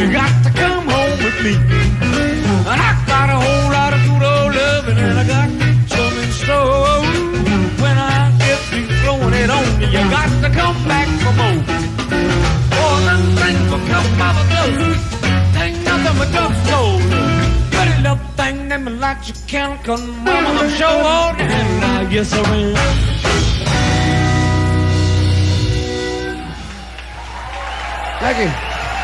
you got to come home with me. And I got a whole lot of good old loving, and I got some in store. When I get through throwing it on you, you got to come back for more. Oh, nothing will come by the dozen. Ain't nothing but duck's gold. Pretty little thing that me like you can, 'cause mama, I'm sure all and I guess I will. Thank you.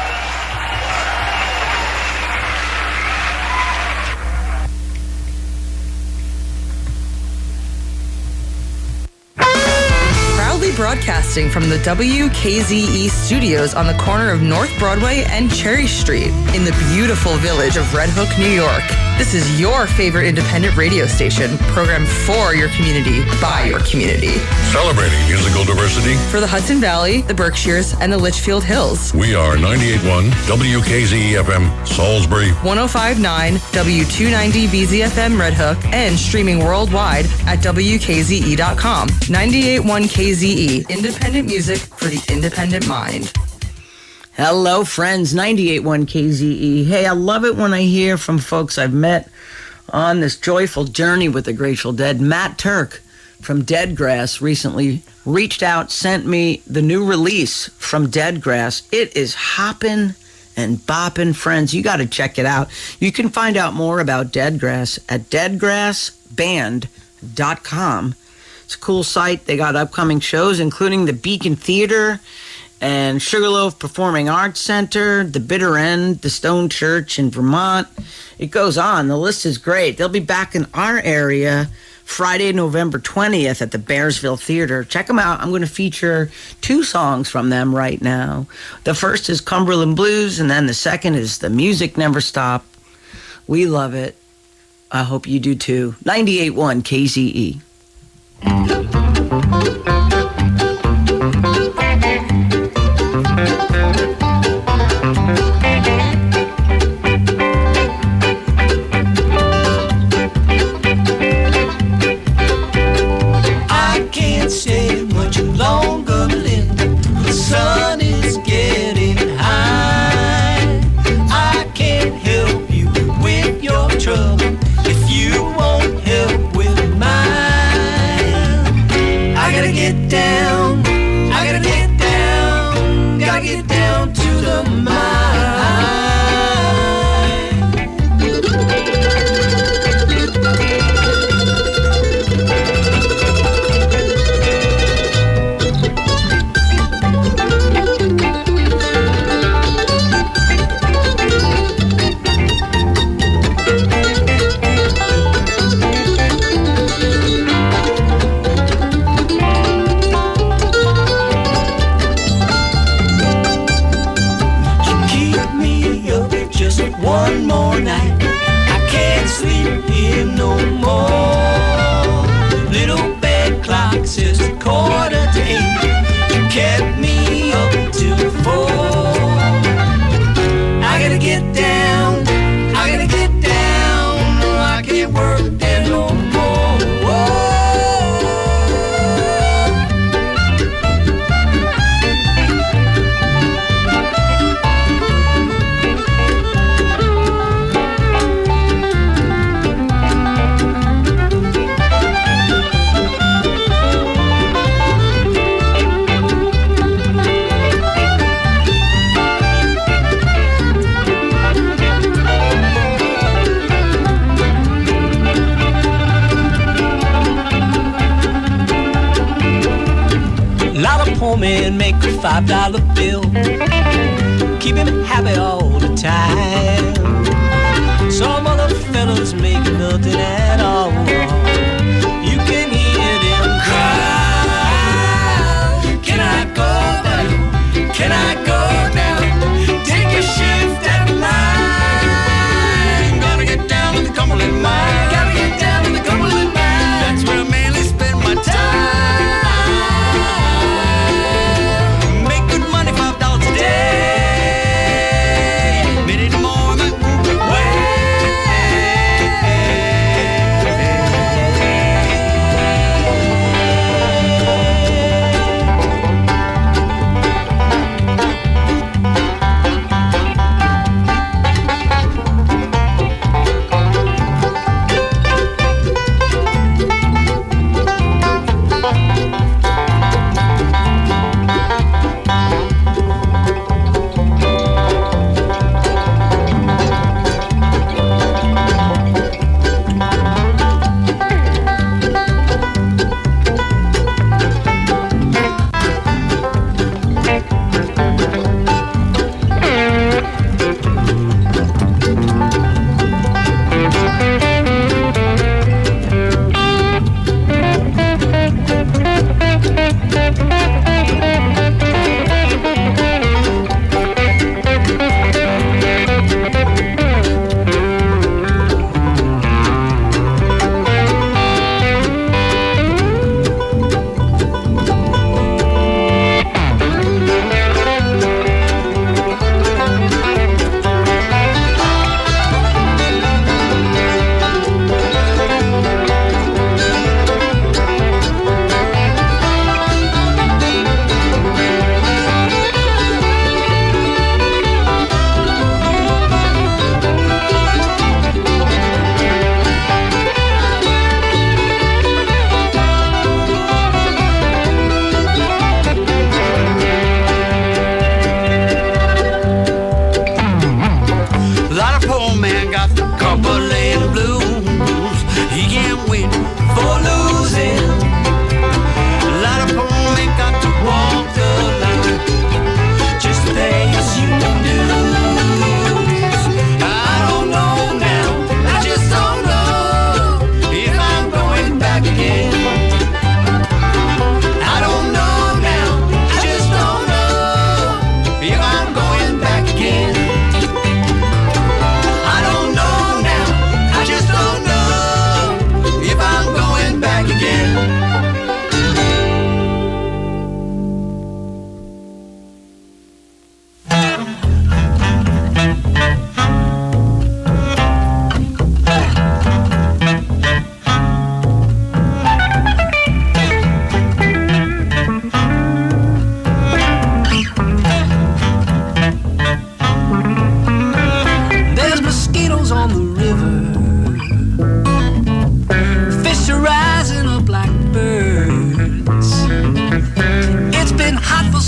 Proudly broadcasting from the WKZE studios on the corner of North Broadway and Cherry Street in the beautiful village of Red Hook, New York. This is your favorite independent radio station, programmed for your community, by your community. Celebrating musical diversity for the Hudson Valley, the Berkshires, and the Litchfield Hills. We are 98.1 WKZE-FM Salisbury, 105.9 W290 BZFM Red Hook, and streaming worldwide at WKZE.com. 98.1 KZE, independent music for the independent mind. Hello, friends. 98.1 KZE. Hey, I love it when I hear from folks I've met on this joyful journey with the Grateful Dead. Matt Turk from Deadgrass recently reached out, sent me the new release from Deadgrass. It is hopping and bopping, friends. You got to check it out. You can find out more about Deadgrass at deadgrassband.com. It's a cool site. They got upcoming shows, including the Beacon Theater and Sugarloaf Performing Arts Center, the Bitter End, the Stone Church in Vermont. It goes on. The list is great. They'll be back in our area Friday, November 20th at the Bearsville Theater. Check them out. I'm going to feature 2 songs from them right now. The first is Cumberland Blues, and then the second is The Music Never Stop. We love it. I hope you do too. 98.1 KZE. I can't stay much longer, Melinda. The sun is getting high. I can't help you with your trouble if you won't help with mine. I gotta get down, gotta get down to the mine. One more night, I can't sleep here no more. Little bed clock says 7:45. You kept me up till 4. I gotta get down, I can't work there no more. Poor man make a $5 bill, keep him happy all the time. Some other fellas make nothing at all. You can hear them cry. Can I go now? Can I go now? Take a shift at the line. Gotta get down to the Cumberland mine. Gotta get down to the Cumberland mine. That's where I mainly spend my time.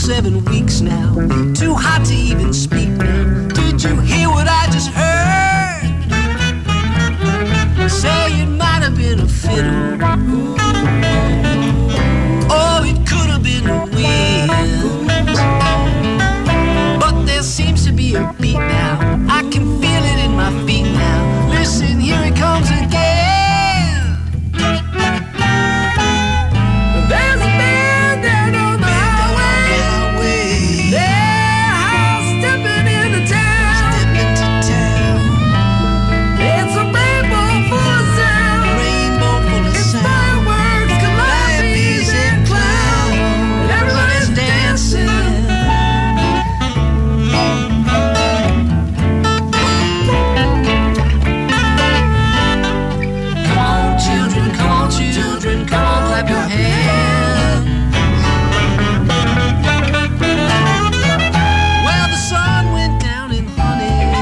7 weeks now. Too hot to even speak now. Did you hear what I just heard? Say it might have been a fiddle. Oh, it could have been the wind. But there seems to be a beat now. I can feel it in my feet now. Listen, here it comes again. There's a man down on the highway. They're stepping into town. It's a rainbow full of sound. It's fireworks, calliope and clown. Everybody's dancing. Come on, children, come on, clap your hands. Well, the sun went down in honey,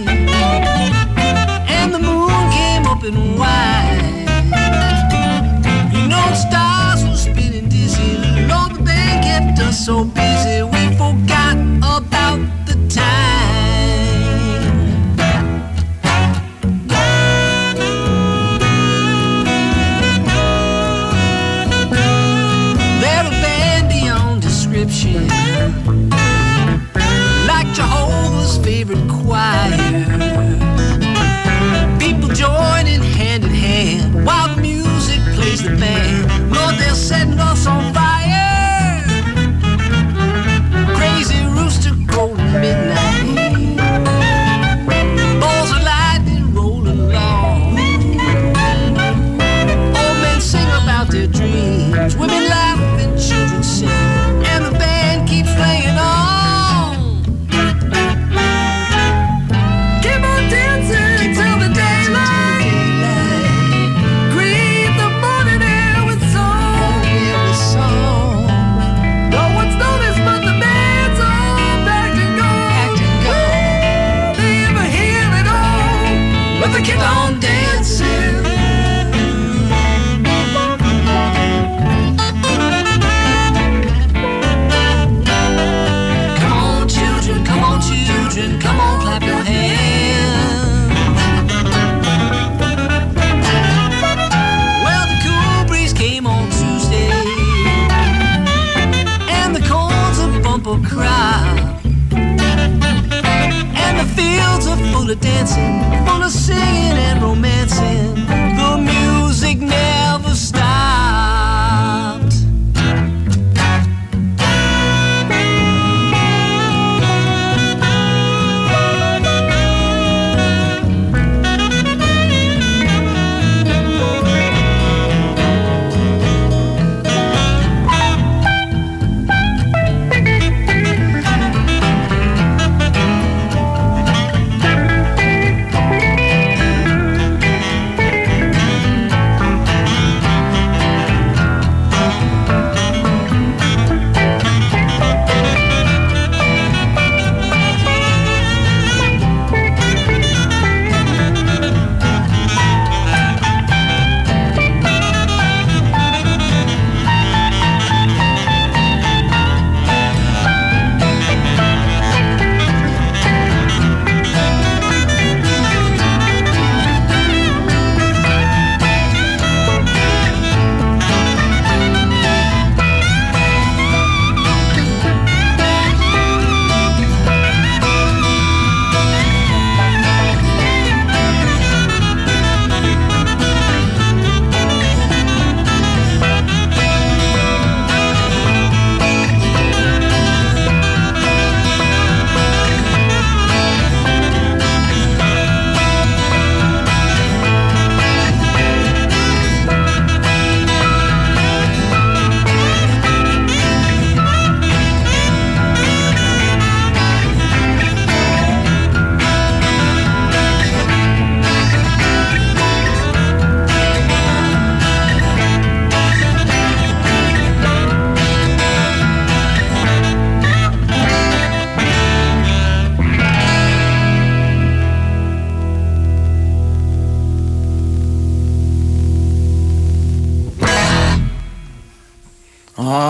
and the moon came up in white. You know, the stars were spinning dizzy. Lord, but they kept us so busy, we forgot about the time. They're a band beyond description, like Jehovah's favorite choir. People joining hand in hand while the music plays the band. Lord, they're setting us on fire. Crazy rooster crowing midnight. Balls of lightning roll along. Old men sing about their dreams. Women laugh and children sing. And the band keeps playing on. Keep on dancing till the daylight. Greet the morning air with song. No one's noticed, but the band's all back and gone. They ever hear it all, but they keep on dancing. Come on, clap your hands. Well, the cool breeze came on Tuesday, and the corn's a bumper crop, and the fields are full of dancing, full of singing and romancing. The music never stopped.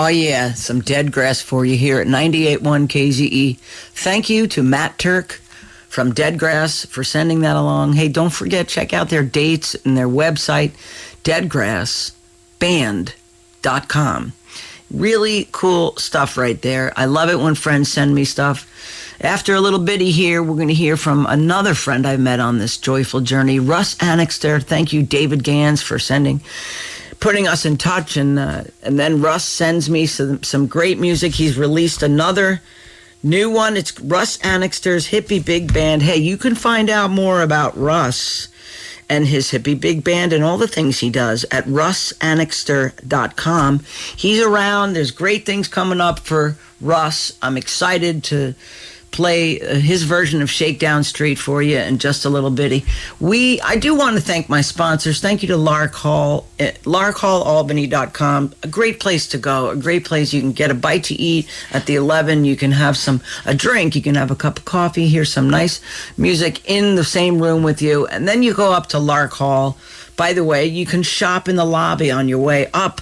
yeah, some Dead Grass for you here at 98.1 KZE. Thank you to Matt Turk from Dead Grass for sending that along. Hey, don't forget, check out their dates and their website, deadgrassband.com. Really cool stuff right there. I love it when friends send me stuff. After a little bitty here, we're going to hear from another friend I met on this joyful journey, Russ Annixter. Thank you, David Gans, for putting us in touch. And then Russ sends me some great music. He's released another new one. It's Russ Annixter's Hippie Big Band. Hey, you can find out more about Russ and his Hippie Big Band and all the things he does at russannixter.com. He's around. There's great things coming up for Russ. I'm excited to play his version of Shakedown Street for you in just a little bitty. I do want to thank my sponsors. Thank you to Lark Hall at larkhallalbany.com. A great place to go, a great place you can get a bite to eat at the 11. You can have a drink, you can have a cup of coffee, hear some nice music in the same room with you, and then you go up to Lark Hall. By the way, you can shop in the lobby on your way up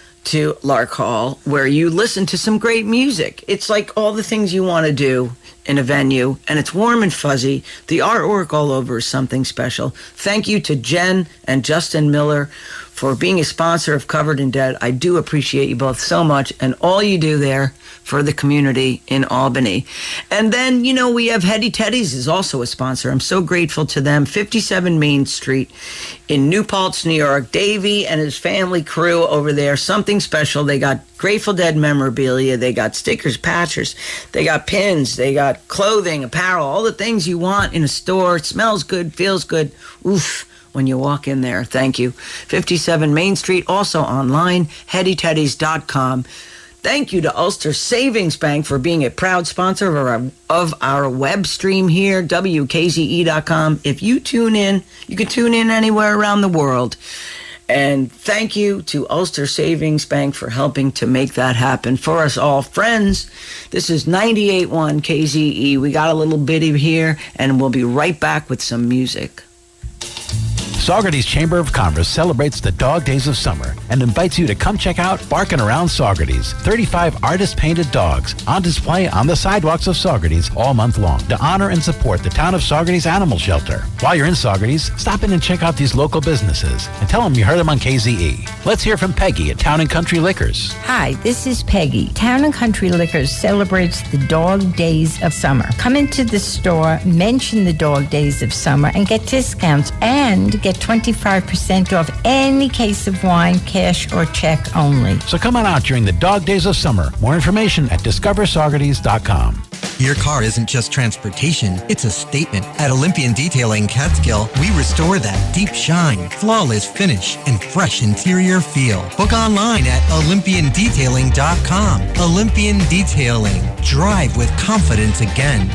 to Lark Hall, where you listen to some great music. It's like all the things you want to do in a venue, and it's warm and fuzzy. The artwork all over is something special. Thank you to Jen and Justin Miller for being a sponsor of Covered in Dead. I do appreciate you both so much and all you do there for the community in Albany. And then, we have Hetty Teddy's is also a sponsor. I'm so grateful to them. 57 Main Street in New Paltz, New York. Davey and his family crew over there, something special. They got Grateful Dead memorabilia. They got stickers, patches. They got pins. They got clothing, apparel, all the things you want in a store. It smells good, feels good. Oof. When you walk in there. Thank you. 57 Main Street, also online, hettyteddys.com. Thank you to Ulster Savings Bank for being a proud sponsor of our web stream here, WKZE.com. If you tune in, you can tune in anywhere around the world. And thank you to Ulster Savings Bank for helping to make that happen for us all. Friends, this is 98.1 KZE. We got a little bitty here, and we'll be right back with some music. Saugerties Chamber of Commerce celebrates the dog days of summer and invites you to come check out Barkin' Around Saugerties. 35 artist-painted dogs on display on the sidewalks of Saugerties all month long to honor and support the town of Saugerties Animal Shelter. While you're in Saugerties, stop in and check out these local businesses and tell them you heard them on KZE. Let's hear from Peggy at Town & Country Liquors. Hi, this is Peggy. Town & Country Liquors celebrates the dog days of summer. Come into the store, mention the dog days of summer, and get discounts and get 25% off any case of wine, cash or check only. So come on out during the dog days of summer. More information at discoversaugerties.com. Your car isn't just transportation, it's a statement. At Olympian Detailing Catskill, we restore that deep shine, flawless finish, and fresh interior feel. Book online at olympiandetailing.com. Olympian Detailing. Drive with confidence again.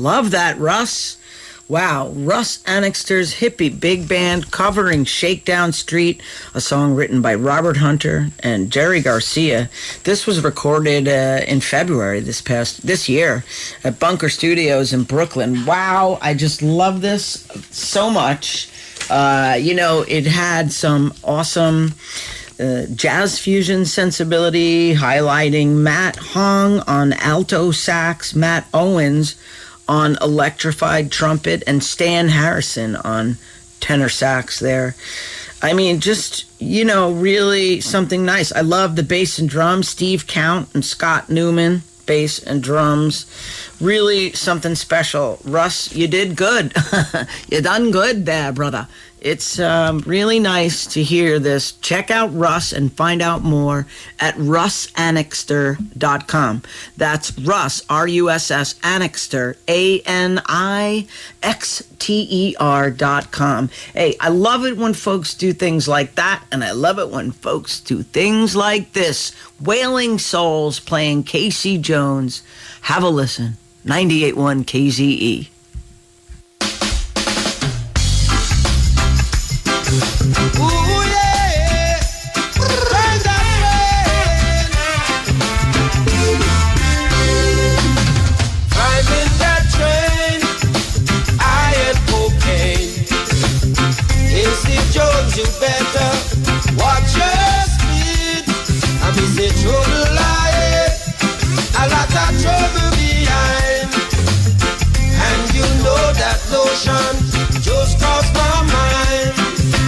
Love that, Russ. Wow, Russ Annixter's Hippie Big Band covering Shakedown Street, a song written by Robert Hunter and Jerry Garcia. This was recorded in February this year at Bunker Studios in Brooklyn. Wow, I just love this so much. It had some awesome jazz fusion sensibility, highlighting Matt Hong on alto sax, Matt Owens on electrified trumpet, and Stan Harrison on tenor sax there. I mean, just, really something nice. I love the bass and drums, Steve Count and Scott Newman, bass and drums. Really something special. Russ, you did good. You done good there, brother. It's really nice to hear this. Check out Russ and find out more at russannixter.com. That's Russ, R-U-S-S, Annixter, ANIXTER.com. Hey, I love it when folks do things like that, and I love it when folks do things like this. Wailing Souls playing Casey Jones. Have a listen. 98.1 KZE. Ooh, yeah. Turn that train. Driving that train, I had cocaine. Casey Jones, you better watch your speed. I miss it, trouble lying, a lot of trouble behind. And you know that notion just crossed my mind.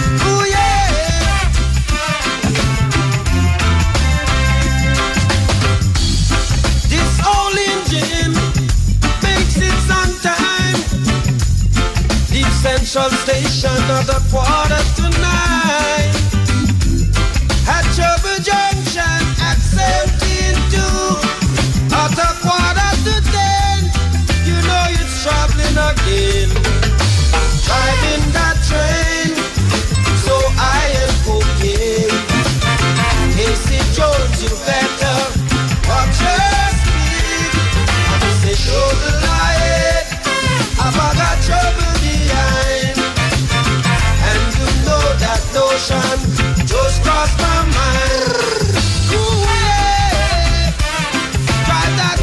Central Station at a 8:45. At Trouble Junction at 17:2. At a 9:45, you know it's traveling again. Driving that train, so I am cocaine. Casey Jones, you better watch your speed. I'm say trouble lying, I've got trouble behind. And you know that notion just crossed my mind. Ooh, yeah. Drive that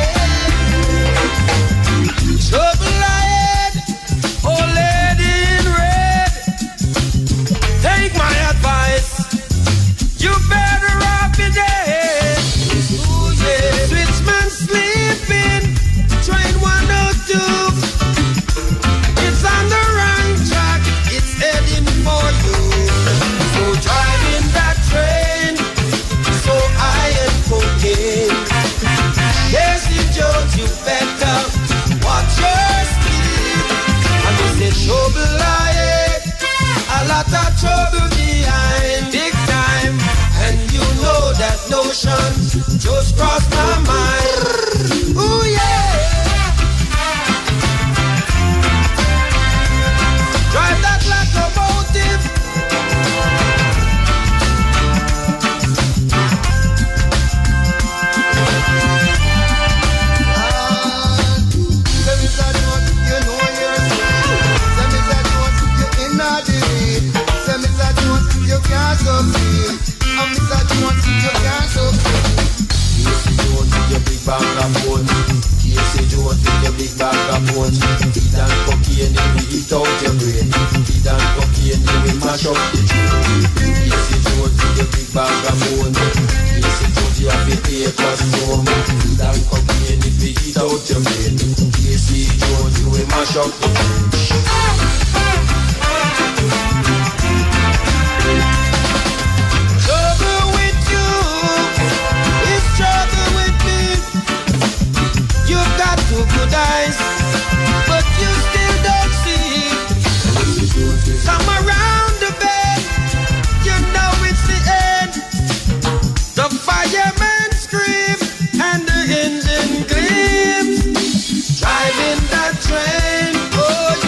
train. Trouble ahead, oh lady in red. Take my advice, you better off be dead. Ooh, yeah. Switchman sleeping, train 102. It's on the wrong track, it's heading for you. So driving that train, so I am cocaine. Casey Jones, you better watch your speed. And we say trouble lying, a lot of trouble behind, big time. And you know that notion just crossed my mind. Ooh yeah. Drive that locomotive. You can't succeed. I'm Mr. Jones, you can't succeed. Casey Jones with your big bag of bones. Casey Jones with your big bag of bones. Feed and cocaine, you will eat out your brain. Feed and cocaine, you will mash up the train. Casey Jones with your big bag of bones. Casey Jones, you have to pay custom. Feed and cocaine, you will eat out your brain. Casey Jones, you will mash up the train. Trouble with you is trouble with me. You've got two good eyes, but you still don't see. Come around the bend, you know it's the end. The fireman screams and the engine gleams. Driving that train, oh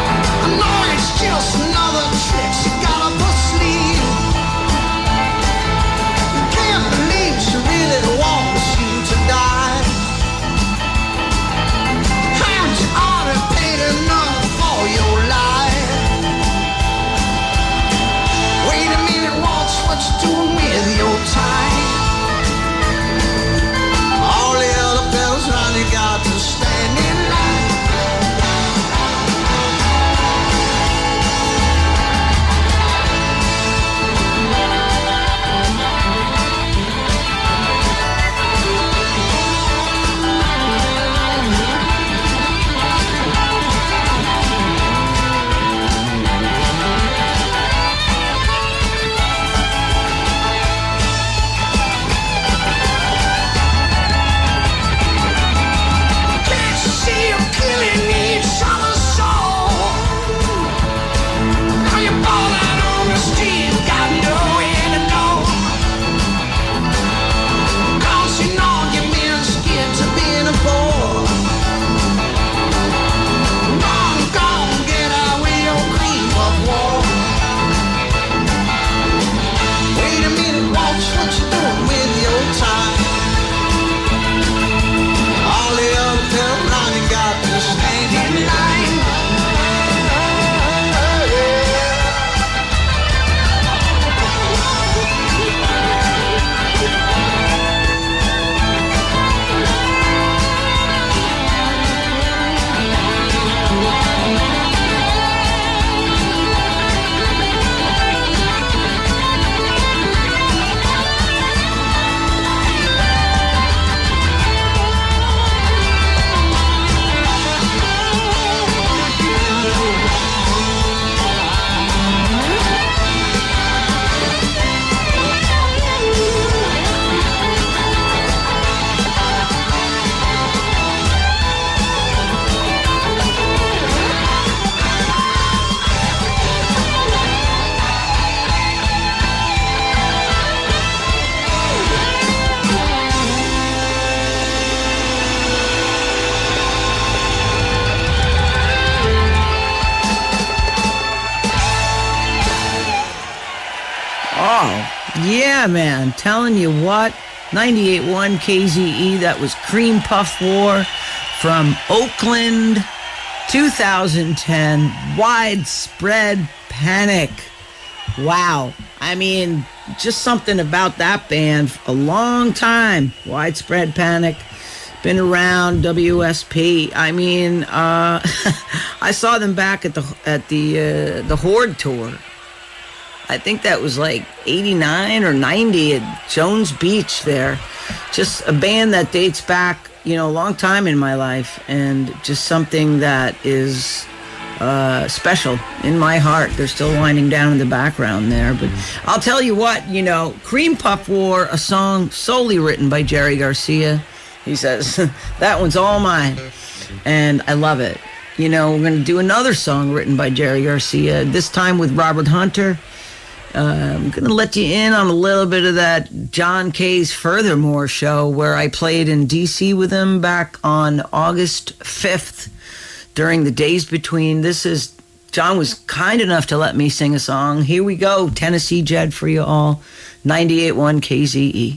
Yeah, man. Telling you what, 98.1 KZE, that was Cream Puff War from Oakland, 2010, Widespread Panic. Wow. I mean, just something about that band. A long time. Widespread Panic. Been around, WSP. I mean, I saw them back at the Horde tour. I think that was like 89 or 90 at Jones Beach there. Just a band that dates back, a long time in my life, and just something that is special in my heart. They're still winding down in the background there. But I'll tell you what, Cream Puff War, a song solely written by Jerry Garcia. He says, that one's all mine. And I love it. We're going to do another song written by Jerry Garcia, this time with Robert Hunter. I'm going to let you in on a little bit of that John K's Furthermore show where I played in D.C. with him back on August 5th during the Days Between. John was kind enough to let me sing a song. Here we go, Tennessee Jed for you all, 98.1 KZE.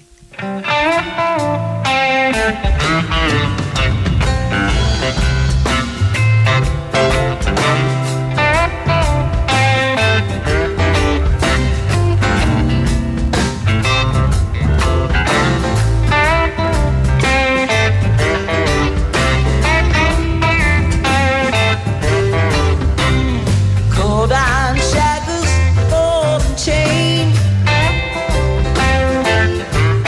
Chain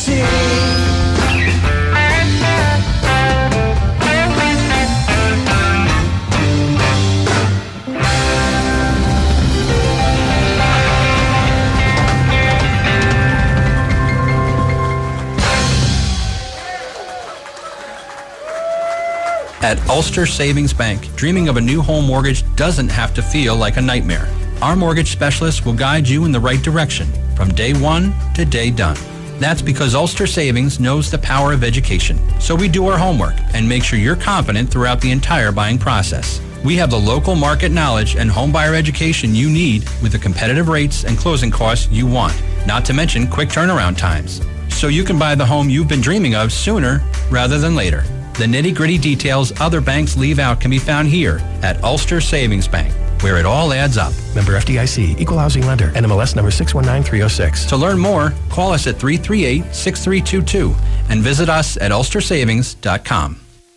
sing. At Ulster Savings Bank, dreaming of a new home mortgage doesn't have to feel like a nightmare. Our mortgage specialists will guide you in the right direction from day one to day done. That's because Ulster Savings knows the power of education. So we do our homework and make sure you're confident throughout the entire buying process. We have the local market knowledge and home buyer education you need with the competitive rates and closing costs you want, not to mention quick turnaround times. So you can buy the home you've been dreaming of sooner rather than later. The nitty-gritty details other banks leave out can be found here at Ulster Savings Bank, where it all adds up. Member FDIC, Equal Housing Lender, NMLS number 619306. To learn more, call us at 338-6322 and visit us at ulstersavings.com.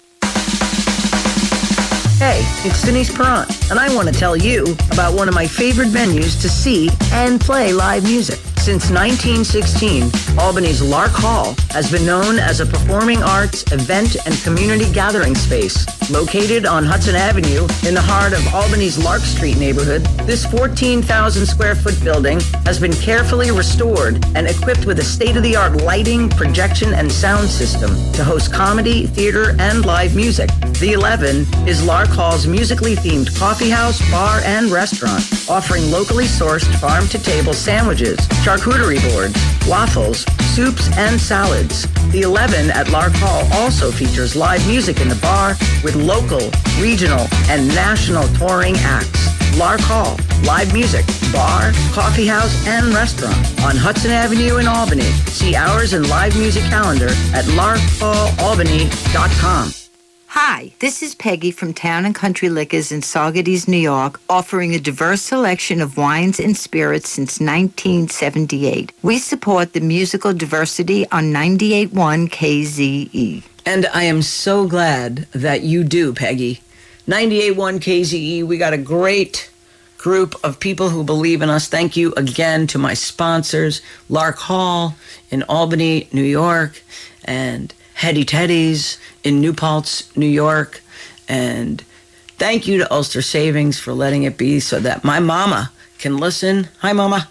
Hey, it's Denise Perrant, and I want to tell you about one of my favorite venues to see and play live music. Since 1916, Albany's Lark Hall has been known as a performing arts, event, and community gathering space. Located on Hudson Avenue in the heart of Albany's Lark Street neighborhood, this 14,000 square foot building has been carefully restored and equipped with a state-of-the-art lighting, projection, and sound system to host comedy, theater, and live music. The 11 is Lark Hall's musically themed coffee house, bar, and restaurant, offering locally sourced farm-to-table sandwiches, charcuterie boards, waffles, soups, and salads. The 11 at Lark Hall also features live music in the bar with local, regional, and national touring acts. Lark Hall, live music, bar, coffee house, and restaurant on Hudson Avenue in Albany. See hours and live music calendar at larkhallalbany.com. Hi, this is Peggy from Town & Country Liquors in Saugerties, New York, offering a diverse selection of wines and spirits since 1978. We support the musical diversity on 98.1 KZE. And I am so glad that you do, Peggy. 98.1 KZE, we got a great group of people who believe in us. Thank you again to my sponsors, Lark Hall in Albany, New York, and Hetty Teddy's in New Paltz, New York. And thank you to Ulster Savings for letting it be so that my mama can listen. Hi, Mama.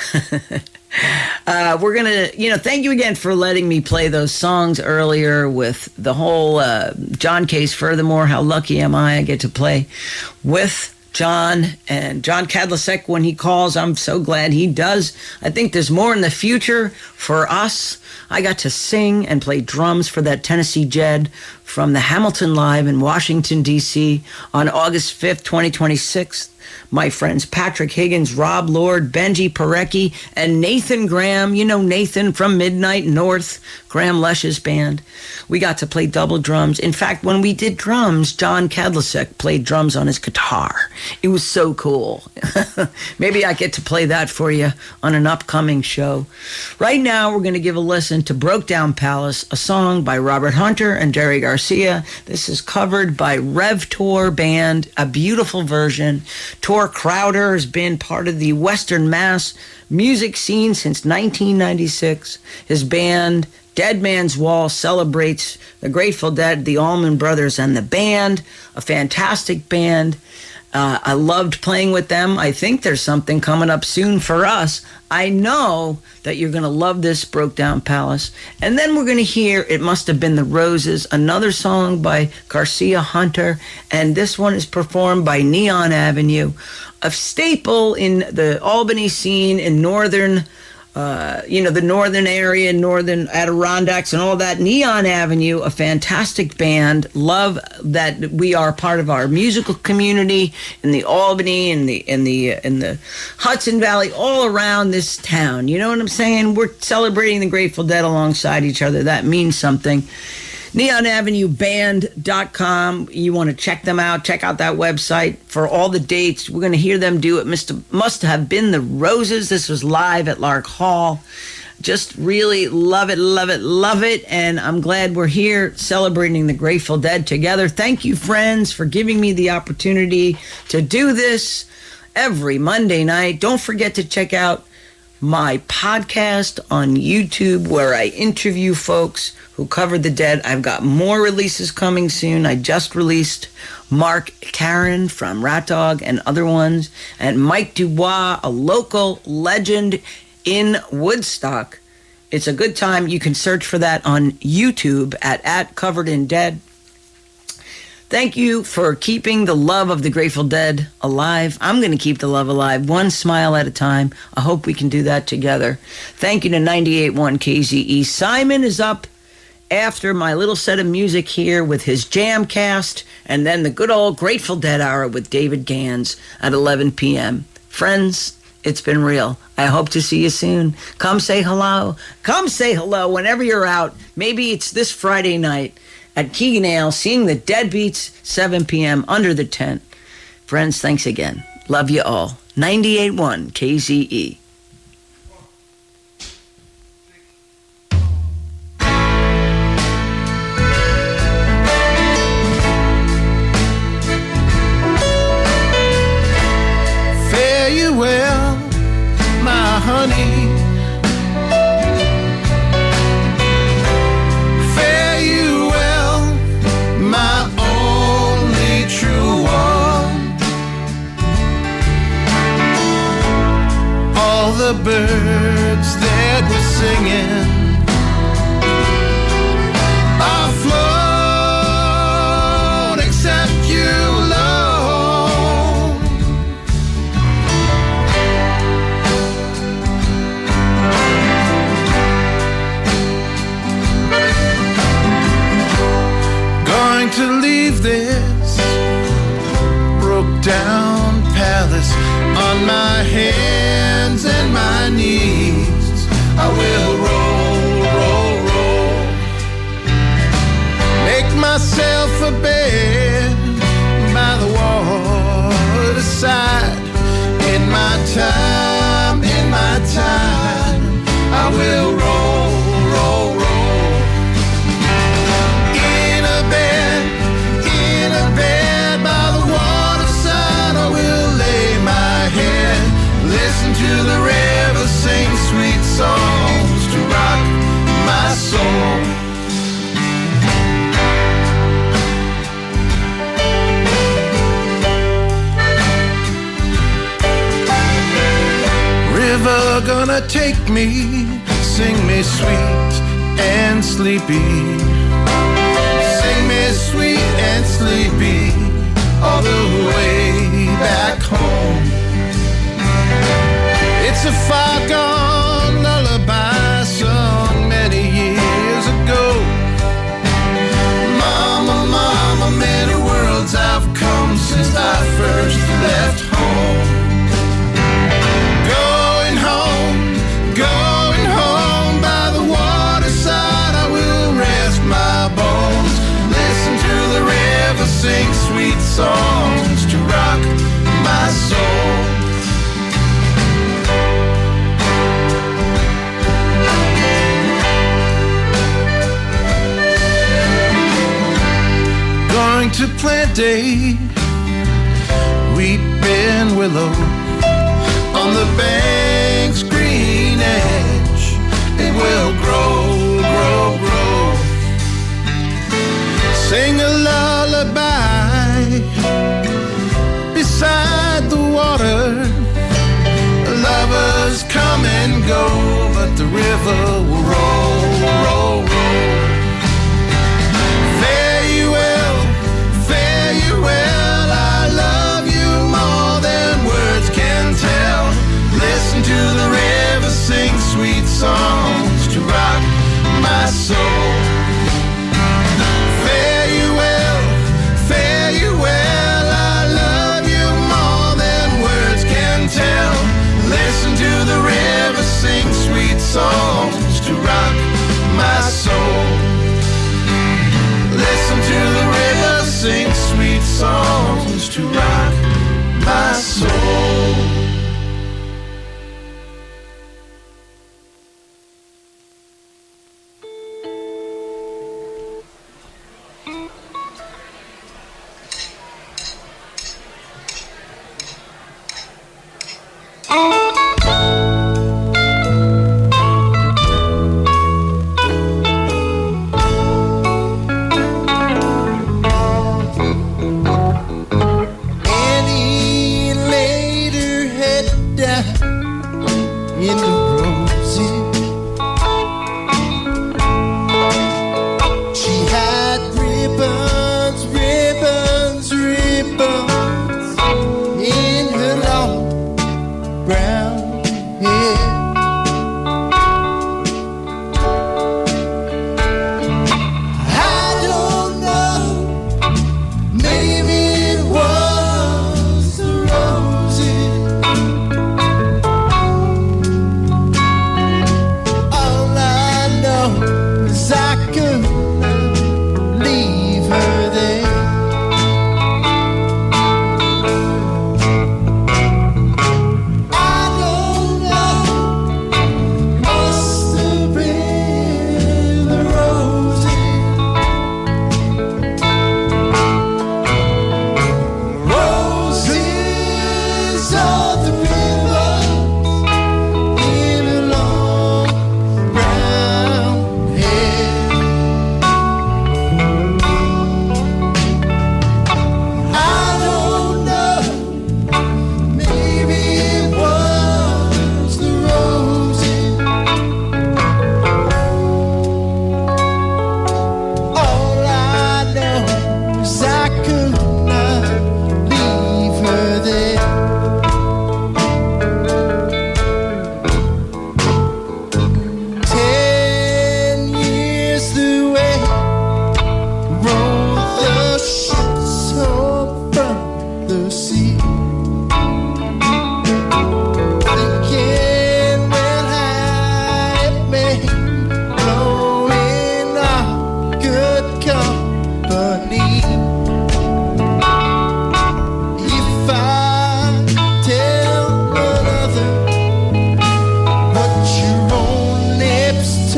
We're going to, thank you again for letting me play those songs earlier with the whole John Case. Furthermore, how lucky am I get to play with John and John Kadlicek when he calls. I'm so glad he does. I think there's more in the future for us. I got to sing and play drums for that Tennessee Jed from the Hamilton Live in Washington, D.C. on August 5th, 2026. My friends Patrick Higgins, Rob Lord, Benji Parecki, and Nathan Graham. You know Nathan from Midnight North, Graham Lesch's band. We got to play double drums. In fact, when we did drums, John Kadlicek played drums on his guitar. It was so cool. Maybe I get to play that for you on an upcoming show. Right now, we're going to give a listen to Broke Down Palace, a song by Robert Hunter and Jerry Garcia. This is covered by Rev Tor Band, a beautiful version. Tor Crowder has been part of the Western Mass music scene since 1996. His band, Dead Man's Wall, celebrates the Grateful Dead, the Allman Brothers, and the band, a fantastic band. I loved playing with them. I think there's something coming up soon for us. I know that you're going to love this Broke Down Palace. And then we're going to hear It Must Have Been the Roses, another song by Garcia Hunter. And this one is performed by Neon Avenue, a staple in the Albany scene in northern the northern area, northern Adirondacks and all that. Neon Avenue, a fantastic band. Love that we are part of our musical community in the Albany, in the Hudson Valley, all around this town. You know what I'm saying? We're celebrating the Grateful Dead alongside each other. That means something. NeonAvenueBand.com. You want to check them out. Check out that website for all the dates. We're going to hear them do It Must Have Been the Roses. This was live at Lark Hall. Just really love it, love it, love it. And I'm glad we're here celebrating the Grateful Dead together. Thank you, friends, for giving me the opportunity to do this every Monday night. Don't forget to check out my podcast on YouTube where I interview folks who covered the dead. I've got more releases coming soon. I just released Mark Karen from Rat Dog and other ones, and Mike Dubois, a local legend in Woodstock. It's a good time. You can search for that on YouTube at Covered in Dead. Thank you for keeping the love of the Grateful Dead alive. I'm going to keep the love alive, one smile at a time. I hope we can do that together. Thank you to 98.1 KZE. Simon is up after my little set of music here with his Jamcast, and then the good old Grateful Dead Hour with David Gans at 11 p.m. Friends, it's been real. I hope to see you soon. Come say hello. Come say hello whenever you're out. Maybe it's this Friday night at Keegan Ale, seeing the Deadbeats, 7 p.m. under the tent. Friends, thanks again. Love you all. 98.1 KZE. Fare you well, my honey. Fare you well, my only true one. All the birds that were singing are flown except you alone. Going to leave this broke down palace on my hands and my knees. I will roll, roll, roll, make myself a bed by the waterside. In my time, I will roll, roll, roll. In a bed by the waterside, I will lay my head, listen to the river sing sweet songs to rock my soul. River gonna take me, sing me sweet and sleepy. Sing me sweet and sleepy all the way back home. It's a far-gone lullaby sung many years ago. Mama, mama, many worlds I've come since I first left home. Going home by the waterside, I will rest my bones, listen to the river sing sweet songs to rock my soul. Going to plant a weeping willow on the bank's green edge. It will grow, grow, grow. Sing a lullaby beside the water. Lovers come and go, but the river will roll, roll, roll. Fare you well, fare you well. I love you more than words can tell. Listen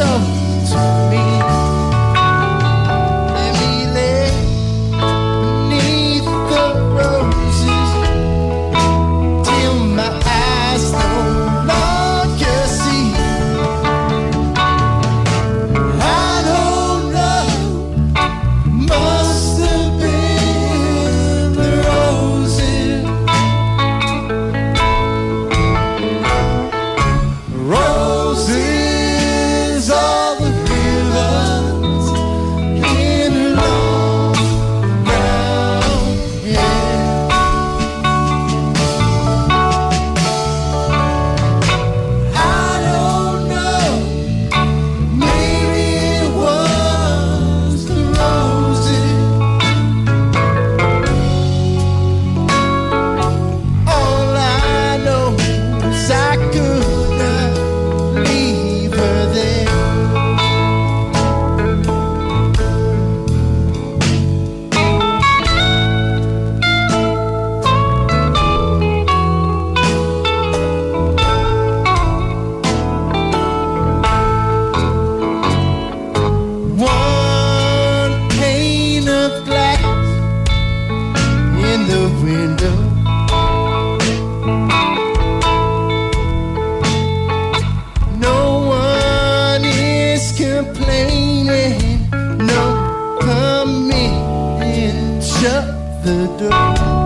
complaining. No, come in and shut the door.